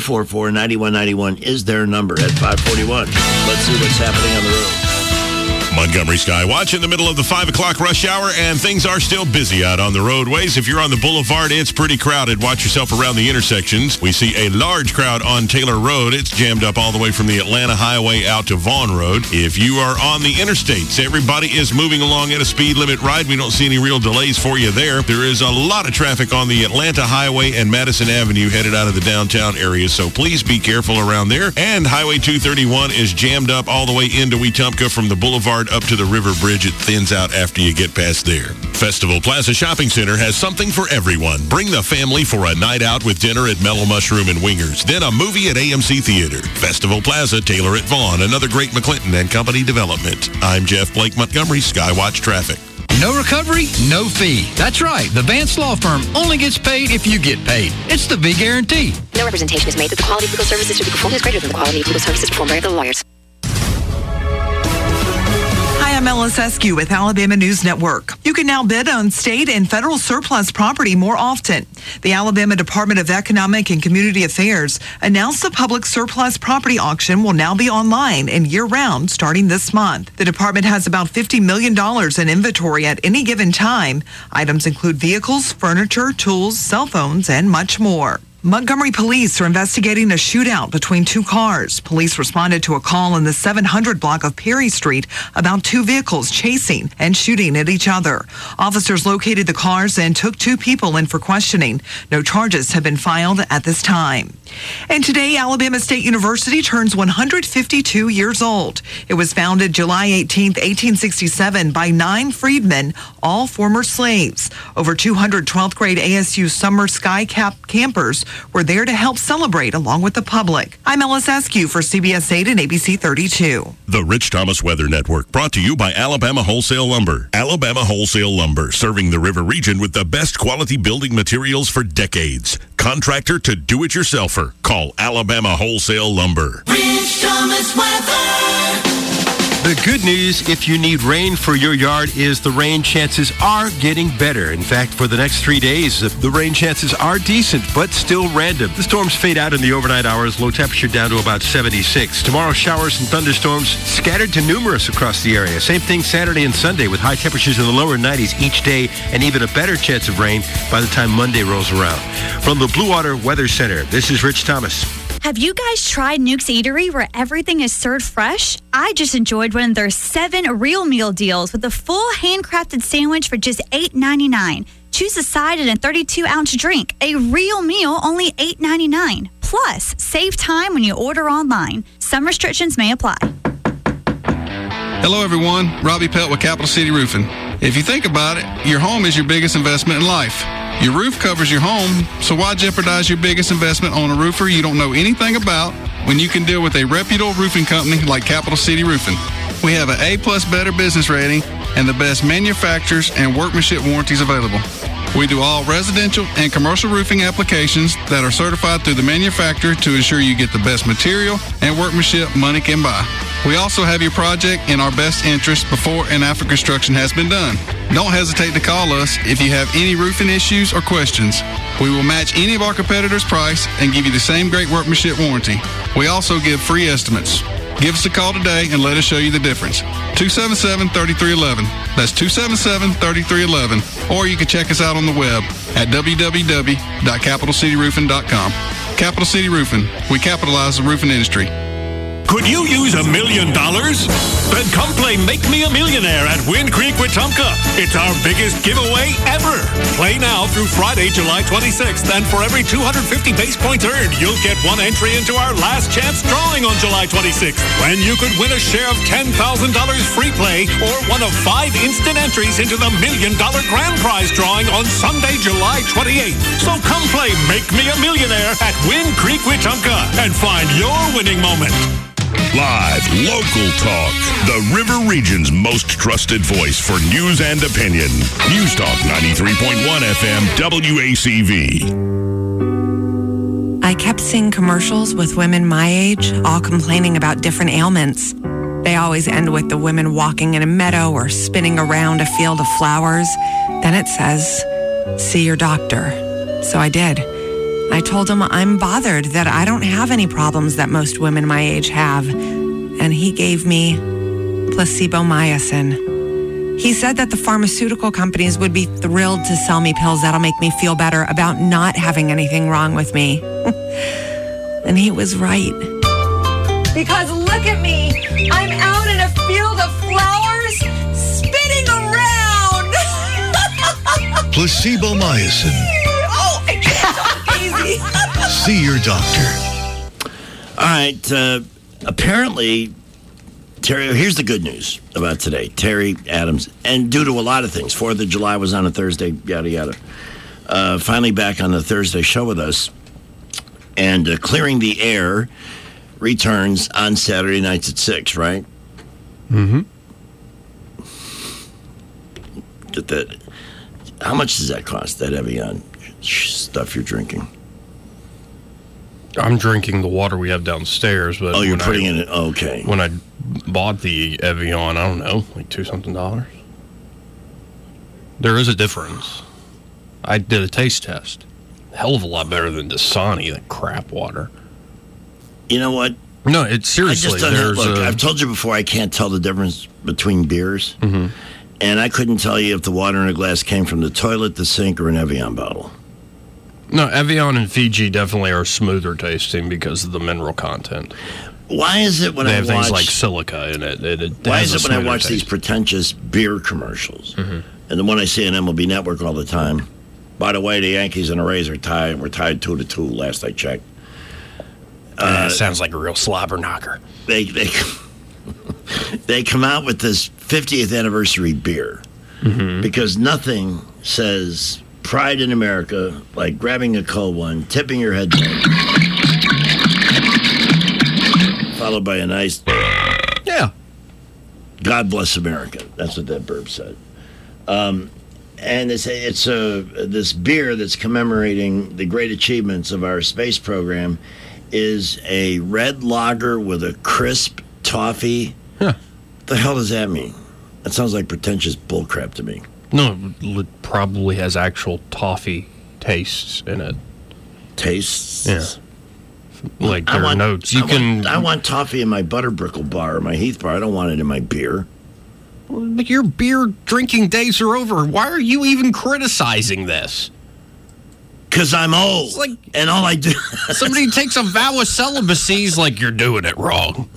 244-9191 is their number at 541. Let's see what's happening on the road. Montgomery Skywatch in the middle of the 5 o'clock rush hour, and things are still busy out on the roadways. If you're on the boulevard, it's pretty crowded. Watch yourself around the intersections. We see a large crowd on Taylor Road. It's jammed up all the way from the Atlanta Highway out to Vaughn Road. If you are on the interstates, everybody is moving along at a speed limit ride. We don't see any real delays for you there. There is a lot of traffic on the Atlanta Highway and Madison Avenue headed out of the downtown area, so please be careful around there. And Highway 231 is jammed up all the way into Wetumpka from the boulevard up to the river bridge. It thins out after you get past there. Festival Plaza Shopping Center has something for everyone. Bring the family for a night out with dinner at Mellow Mushroom and Wingers, then a movie at AMC Theater. Festival Plaza, Taylor at Vaughn, another great McClinton and Company development. I'm Jeff Blake Montgomery, Skywatch Traffic. No recovery, no fee. That's right. The Vance Law Firm only gets paid if you get paid. It's the V Guarantee. No representation is made that the quality of legal services to be performed is greater than the quality of legal services performed by other lawyers. Hi, I'm Ellis Eskew with Alabama News Network. You can now bid on state and federal surplus property more often. The Alabama Department of Economic and Community Affairs announced the public surplus property auction will now be online and year-round starting this month. The department has about $50 million in inventory at any given time. Items include vehicles, furniture, tools, cell phones, and much more. Montgomery police are investigating a shootout between two cars. Police responded to a call in the 700 block of Perry Street about two vehicles chasing and shooting at each other. Officers located the cars and took two people in for questioning. No charges have been filed at this time. And today, Alabama State University turns 152 years old. It was founded July 18, 1867 by 9 freedmen, all former slaves. Over 200 12th grade ASU summer sky cap campers were there to help celebrate along with the public. I'm Ellis Eskew for CBS 8 and ABC 32. The Rich Thomas Weather Network, brought to you by Alabama Wholesale Lumber. Alabama Wholesale Lumber, serving the river region with the best quality building materials for decades. Contractor to do-it-yourselfer. Call Alabama Wholesale Lumber. Rich Thomas Weather. The good news, if you need rain for your yard, is the rain chances are getting better. In fact, for the next 3 days, the rain chances are decent, but still random. The storms fade out in the overnight hours, low temperature down to about 76. Tomorrow, showers and thunderstorms scattered to numerous across the area. Same thing Saturday and Sunday, with high temperatures in the lower 90s each day and even a better chance of rain by the time Monday rolls around. From the Blue Water Weather Center, this is Rich Thomas. Have you guys tried Nuke's Eatery, where everything is served fresh? I just enjoyed one of their 7 real meal deals with a full handcrafted sandwich for just $8.99. Choose a side and a 32-ounce drink. A real meal, only $8.99. Plus, save time when you order online. Some restrictions may apply. Hello, everyone. Robbie Pelt with Capital City Roofing. If you think about it, your home is your biggest investment in life. Your roof covers your home, so why jeopardize your biggest investment on a roofer you don't know anything about when you can deal with a reputable roofing company like Capital City Roofing? We have an A+ Better business rating and the best manufacturers and workmanship warranties available. We do all residential and commercial roofing applications that are certified through the manufacturer to ensure you get the best material and workmanship money can buy. We also have your project in our best interest before and after construction has been done. Don't hesitate to call us if you have any roofing issues or questions. We will match any of our competitors' price and give you the same great workmanship warranty. We also give free estimates. Give us a call today and let us show you the difference. 277-3311. That's 277-3311. Or you can check us out on the web at www.capitalcityroofing.com. Capital City Roofing. We capitalize the roofing industry. Could you use $1 million? Then come play Make Me a Millionaire at Wind Creek Wetumpka. It's our biggest giveaway ever. Play now through Friday, July 26th, and for every 250 base points earned, you'll get one entry into our last chance drawing on July 26th, when you could win a share of $10,000 free play or one of 5 instant entries into the $1 million grand prize drawing on Sunday, July 28th. So come play Make Me a Millionaire at Wind Creek Wetumpka and find your winning moment. Live, local talk. The River Region's most trusted voice for news and opinion. News Talk 93.1 FM WACV. I kept seeing commercials with women my age, all complaining about different ailments. They always end with the women walking in a meadow or spinning around a field of flowers. Then it says, "See your doctor." So I did. I told him I'm bothered that I don't have any problems that most women my age have. And he gave me placebomycin. He said that the pharmaceutical companies would be thrilled to sell me pills that'll make me feel better about not having anything wrong with me. And he was right. Because look at me. I'm out in a field of flowers spinning around. Placebomycin. Oh, it's easy. See your doctor. All right. Apparently, Terry, here's the good news about today. Terry Adams, and due to a lot of things, 4th of July was on a Thursday, yada, yada. Finally back on the Thursday show with us. And Clearing the Air returns on Saturday nights at 6, right? Mm-hmm. Get that. How much does that cost, that Evian stuff you're drinking? I'm drinking the water we have downstairs. But you're putting it in. Okay. When I bought the Evian, I don't know, like $2-something. There is a difference. I did a taste test. Hell of a lot better than Dasani, that crap water. You know what? No, it's seriously. I've told you before, I can't tell the difference between beers. Mm-hmm. And I couldn't tell you if the water in a glass came from the toilet, the sink, or an Evian bottle. No, Evian and Fiji definitely are smoother tasting because of the mineral content. Why is it when they I have watch things like silica in it? Why is it when I watch these pretentious beer commercials, and the one I see on MLB Network all the time? By the way, the Yankees and the Rays are tied. We're tied 2-2. Last I checked. Sounds like a real slobber knocker. They come out with this 50th anniversary beer because nothing says pride in America like grabbing a cold one, tipping your head down, followed by a nice God bless America. That's what that burp said. And it's this beer that's commemorating the great achievements of our space program is a red lager with a crisp toffee. Huh. What the hell does that mean? That sounds like pretentious bullcrap to me. No, it probably has actual toffee tastes in it. Tastes? Yeah. Like there are notes. I want toffee in my Butterbrickle bar or my Heath bar. I don't want it in my beer. But your beer drinking days are over. Why are you even criticizing this? Because I'm old. It's like, and all I do... somebody takes a vow of celibacy is like, you're doing it wrong.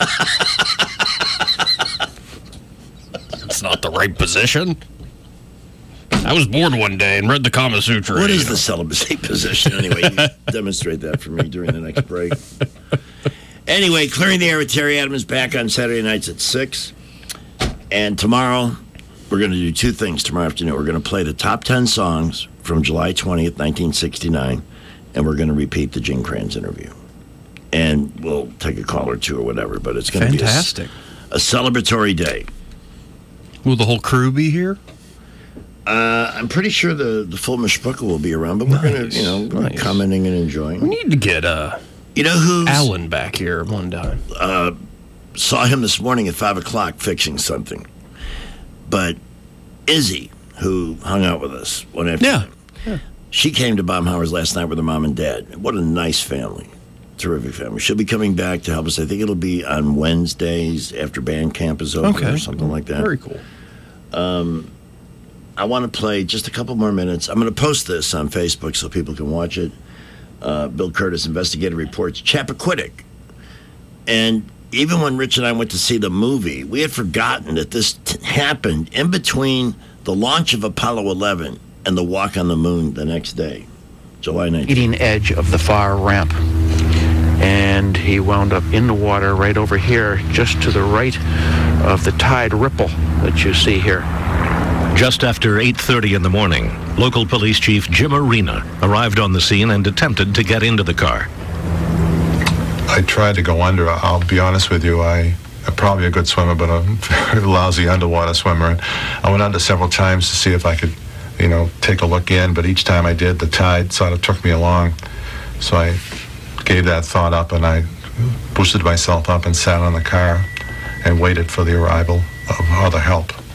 It's not the right position. I was bored one day and read the Kama Sutra. What is the celibacy position? Anyway, you demonstrate that for me during the next break. Anyway, Clearing the Air with Terry Adams back on Saturday nights at 6. And tomorrow, we're going to do two things tomorrow afternoon. We're going to play the top 10 songs from July 20th, 1969, and we're going to repeat the Gene Kranz interview. And we'll take a call or two or whatever, but it's going to be a celebratory day. Will the whole crew be here? I'm pretty sure the full Mishpucha will be around, but we're going to, commenting and enjoying. We need to get Alan back here one time. Saw him this morning at 5 o'clock fixing something. But Izzy, who hung out with us one afternoon, she came to Baumhauer's last night with her mom and dad. What a nice family. Terrific family. She'll be coming back to help us. I think it'll be on Wednesdays after band camp is over or something like that. Very cool. I want to play just a couple more minutes. I'm going to post this on Facebook so people can watch it. Bill Curtis, investigative reports, Chappaquiddick. And even when Rich and I went to see the movie, we had forgotten that this happened in between the launch of Apollo 11 and the walk on the moon the next day, July 19th. Leading edge of the far ramp. And he wound up in the water right over here, just to the right of the tide ripple that you see here. Just after 8:30 in the morning, local police chief Jim Arena arrived on the scene and attempted to get into the car. I tried to go under. I'll be honest with you, I'm probably a good swimmer, but I'm a very lousy underwater swimmer. And I went under several times to see if I could, take a look in, but each time I did, the tide sort of took me along. So I gave that thought up, and I boosted myself up and sat on the car and waited for the arrival of other help.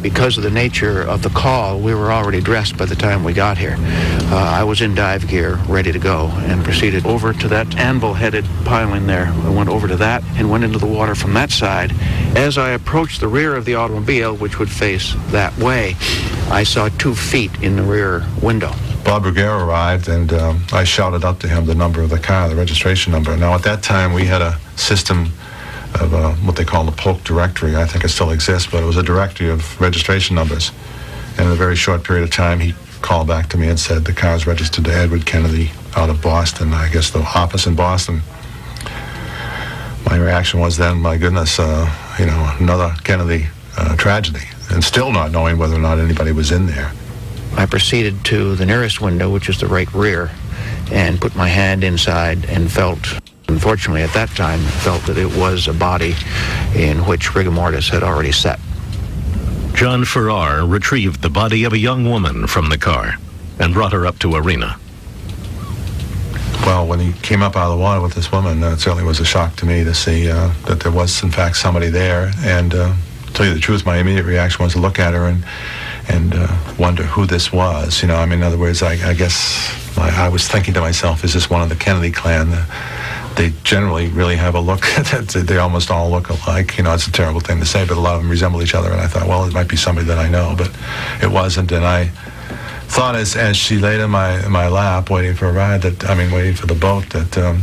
Because of the nature of the call, we were already dressed by the time we got here. I was in dive gear, ready to go, and proceeded over to that anvil-headed piling there. I went over to that and went into the water from that side. As I approached the rear of the automobile, which would face that way, I saw 2 feet in the rear window. Bob Ruggiero arrived, and I shouted up to him the number of the car, the registration number. Now, at that time, we had a system of what they call the Polk directory. I think it still exists, but it was a directory of registration numbers. And in a very short period of time, he called back to me and said the car is registered to Edward Kennedy out of Boston, I guess the office in Boston. My reaction was then, my goodness, another Kennedy tragedy, and still not knowing whether or not anybody was in there. I proceeded to the nearest window, which is the right rear, and put my hand inside and unfortunately at that time, felt that it was a body in which rigor mortis had already set. John Farrar retrieved the body of a young woman from the car and brought her up to Arena. Well, when he came up out of the water with this woman, it certainly was a shock to me to see that there was, in fact, somebody there. And to tell you the truth, my immediate reaction was to look at her and wonder who this was. In other words, I guess I was thinking to myself, is this one of the Kennedy clan? They generally really have a look that they almost all look alike. It's a terrible thing to say, but a lot of them resemble each other. And I thought, well, it might be somebody that I know, but it wasn't. And I thought as she laid in my lap, waiting for a ride, waiting for the boat, that,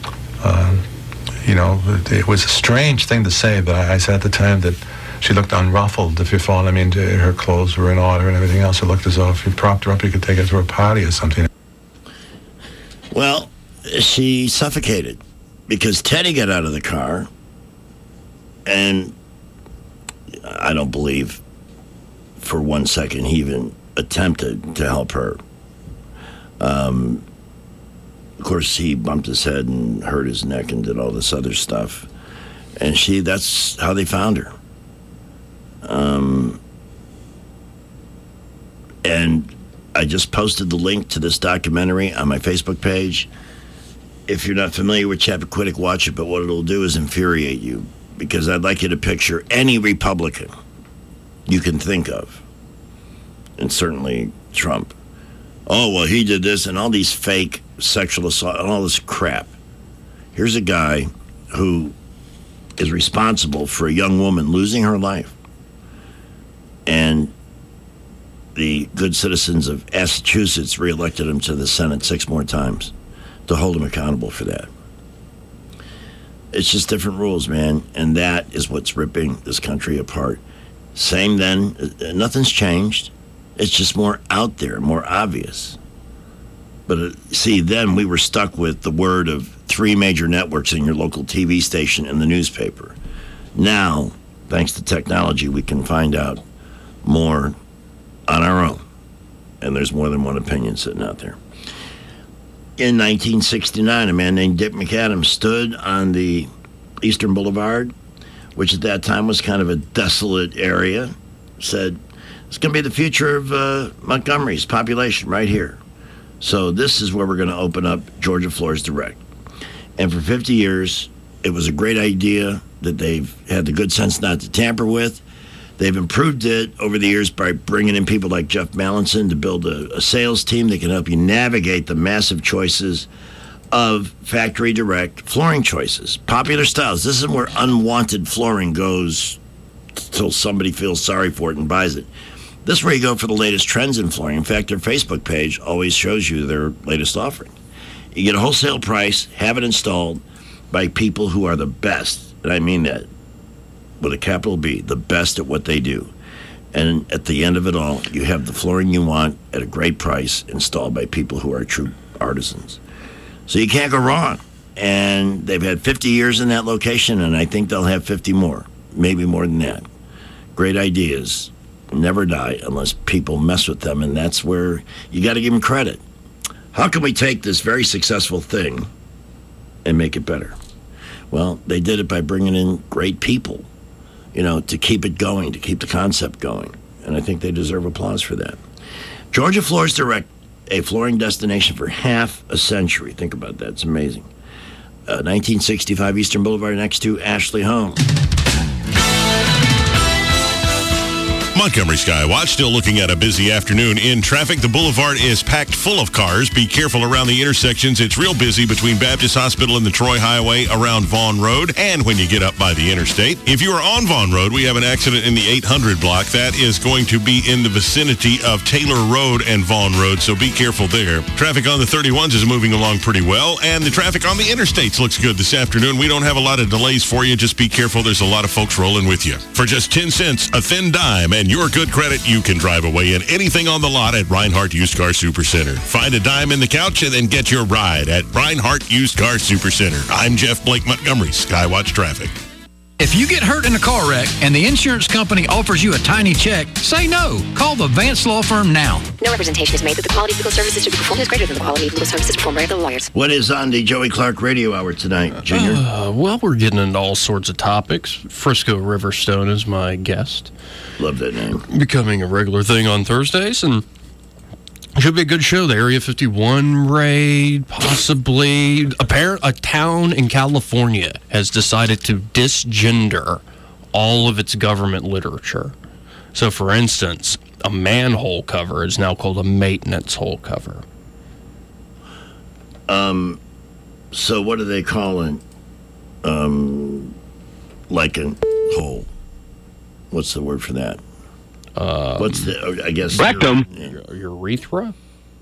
it was a strange thing to say, but I said at the time that she looked unruffled, if you follow. Her clothes were in order and everything else. It looked as though if you propped her up, you could take her to a party or something. Well, she suffocated because Teddy got out of the car, and I don't believe for 1 second he even attempted to help her. Of course, he bumped his head and hurt his neck and did all this other stuff. And that's how they found her. And I just posted the link to this documentary on my Facebook page. If you're not familiar with Chappaquiddick, watch it, but what it'll do is infuriate you, because I'd like you to picture any Republican you can think of, and certainly Trump. Oh, well, he did this, and all these fake sexual assault and all this crap. Here's a guy who is responsible for a young woman losing her life. And the good citizens of Massachusetts reelected him to the Senate 6 more times to hold him accountable for that. It's just different rules, man, and that is what's ripping this country apart. Same then, nothing's changed. It's just more out there, more obvious. But see, then we were stuck with the word of 3 major networks in your local TV station and the newspaper. Now, thanks to technology, we can find out more on our own. And there's more than one opinion sitting out there. In 1969, a man named Dick McAdams stood on the Eastern Boulevard, which at that time was kind of a desolate area, said, it's going to be the future of Montgomery's population right here. So this is where we're going to open up Georgia Floors Direct. And for 50 years, it was a great idea that they've had the good sense not to tamper with. They've improved it over the years by bringing in people like Jeff Mallinson to build a sales team that can help you navigate the massive choices of factory direct flooring choices. Popular styles. This is where unwanted flooring goes till somebody feels sorry for it and buys it. This is where you go for the latest trends in flooring. In fact, their Facebook page always shows you their latest offering. You get a wholesale price, have it installed by people who are the best, and I mean that with a capital B, the best at what they do. And at the end of it all, you have the flooring you want at a great price installed by people who are true artisans. So you can't go wrong. And they've had 50 years in that location, and I think they'll have 50 more, maybe more than that. Great ideas never die unless people mess with them, and that's where you got to give them credit. How can we take this very successful thing and make it better? Well, they did it by bringing in great people, to keep it going, to keep the concept going. And I think they deserve applause for that. Georgia Floors Direct, a flooring destination for half a century. Think about that. It's amazing. 1965 Eastern Boulevard next to Ashley Home. Montgomery Skywatch still looking at a busy afternoon in traffic. The boulevard is packed full of cars. Be careful around the intersections. It's real busy between Baptist Hospital and the Troy Highway around Vaughn Road and when you get up by the interstate. If you are on Vaughn Road, we have an accident in the 800 block. That is going to be in the vicinity of Taylor Road and Vaughn Road, so be careful there. Traffic on the 31s is moving along pretty well, and the traffic on the interstates looks good this afternoon. We don't have a lot of delays for you. Just be careful. There's a lot of folks rolling with you. For just 10 cents, a thin dime, and your good credit, you can drive away in anything on the lot at Reinhardt Used Car Supercenter. Find a dime in the couch and then get your ride at Reinhardt Used Car Supercenter. I'm Jeff Blake Montgomery, Skywatch Traffic. If you get hurt in a car wreck and the insurance company offers you a tiny check, say no. Call the Vance Law Firm now. No representation is made that the quality of legal services to be performed is greater than the quality of legal services performed by other lawyers. What is on the Joey Clark Radio Hour tonight, Junior? Well, we're getting into all sorts of topics. Frisco Riverstone is my guest. Love that name. Becoming a regular thing on Thursdays, and should be a good show. The Area 51 raid, possibly. A town in California has decided to disgender all of its government literature. So, for instance, a manhole cover is now called a maintenance hole cover. So what do they call it? Like a hole. What's the word for that? What's the, I guess... Rectum. Urethra?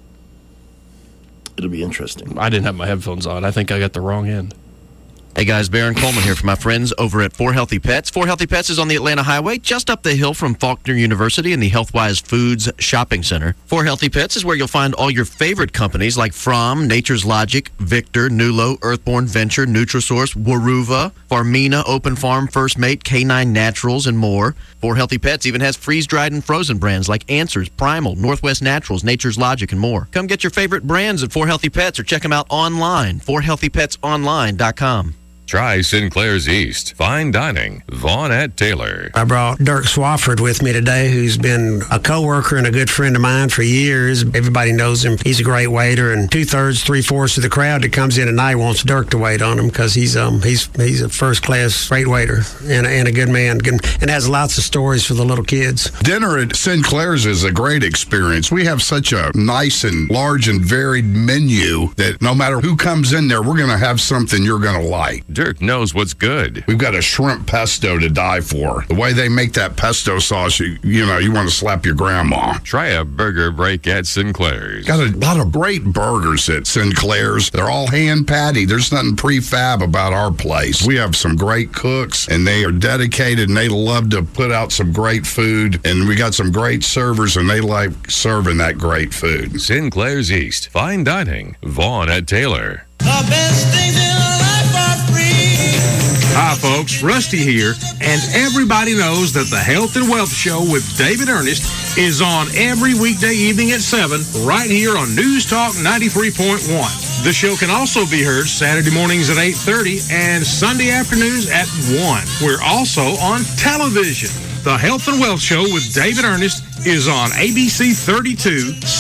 It'll be interesting. I didn't have my headphones on. I think I got the wrong end. Hey guys, Baron Coleman here for my friends over at 4 Healthy Pets. 4 Healthy Pets is on the Atlanta Highway, just up the hill from Faulkner University in the Healthwise Foods Shopping Center. 4 Healthy Pets is where you'll find all your favorite companies like Fromm, Nature's Logic, Victor, Nulo, Earthborn Venture, Nutrisource, Waruva, Farmina, Open Farm, First Mate, K9 Naturals, and more. 4 Healthy Pets even has freeze-dried and frozen brands like Answers, Primal, Northwest Naturals, Nature's Logic, and more. Come get your favorite brands at 4 Healthy Pets or check them out online, 4healthypetsonline.com. Try Sinclair's East. Fine dining. Vaughn at Taylor. I brought Dirk Swafford with me today, who's been a co-worker and a good friend of mine for years. Everybody knows him. He's a great waiter, and 2/3, 3/4 of the crowd that comes in at night wants Dirk to wait on him because he's a first-class great waiter and a good man and has lots of stories for the little kids. Dinner at Sinclair's is a great experience. We have such a nice and large and varied menu that no matter who comes in there, we're going to have something you're going to like. Dirk knows what's good. We've got a shrimp pesto to die for. The way they make that pesto sauce, you want to slap your grandma. Try a burger break at Sinclair's. Got a lot of great burgers at Sinclair's. They're all hand patty. There's nothing prefab about our place. We have some great cooks, and they are dedicated, and they love to put out some great food. And we got some great servers, and they like serving that great food. Sinclair's East. Fine dining. Vaughn at Taylor. The best things in life are free. Hi, folks. Rusty here, and everybody knows that the Health and Wealth Show with David Ernest is on every weekday evening at 7 right here on News Talk 93.1. The show can also be heard Saturday mornings at 8:30 and Sunday afternoons at 1. We're also on television. The Health and Wealth Show with David Ernest is on ABC 32